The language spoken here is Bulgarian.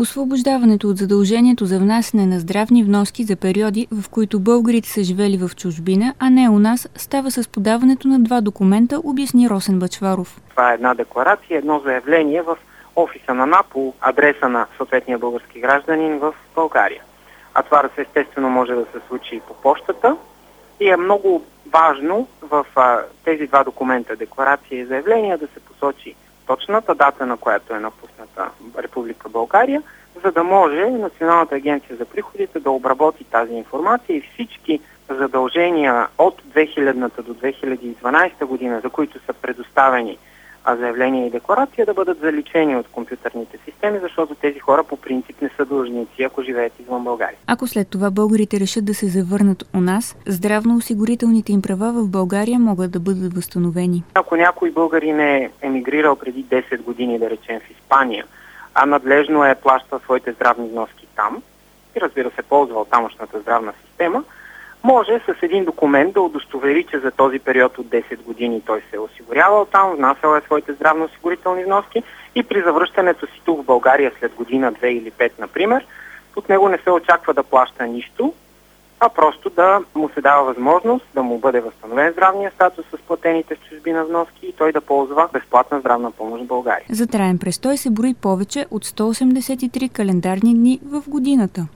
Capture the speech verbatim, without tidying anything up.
Освобождаването от задължението за внасяне на здравни вноски за периоди, в които българите са живели в чужбина, а не у нас, става с подаването на два документа, обясни Росен Бъчваров. Това е една декларация, едно заявление в офиса на НАП по адреса на съответния български гражданин в България. А това естествено може да се случи и по почтата. И е много важно в а, тези два документа, декларация и заявление, да се посочи точната дата, на която е напусната Република България, за да може Националната агенция за приходите да обработи тази информация и всички задължения от две хилядната до две хиляди и дванадесета година, за които са предоставени заявления и декларация, да бъдат заличени от компютърните системи, защото тези хора по принцип не са длъжници, ако живеят извън България. Ако след това българите решат да се завърнат у нас, здравноосигурителните им права в България могат да бъдат възстановени. Ако някой българин е емигрирал преди десет години, да речем в Испания, а надлежно е плащал своите здравни вноски там и разбира се ползвал тамошната здравна система, може с един документ да удостовери, че за този период от десет години той се е осигурявал там, внасял е своите здравноосигурителни вноски и при завръщането си тук в България след година, две или пет, например, от него не се очаква да плаща нищо, а просто да му се дава възможност да му бъде възстановен здравния статус с платените в чужбина вноски и той да ползва безплатна здравна помощ в България. За траен престой се брои повече от сто осемдесет и три календарни дни в годината.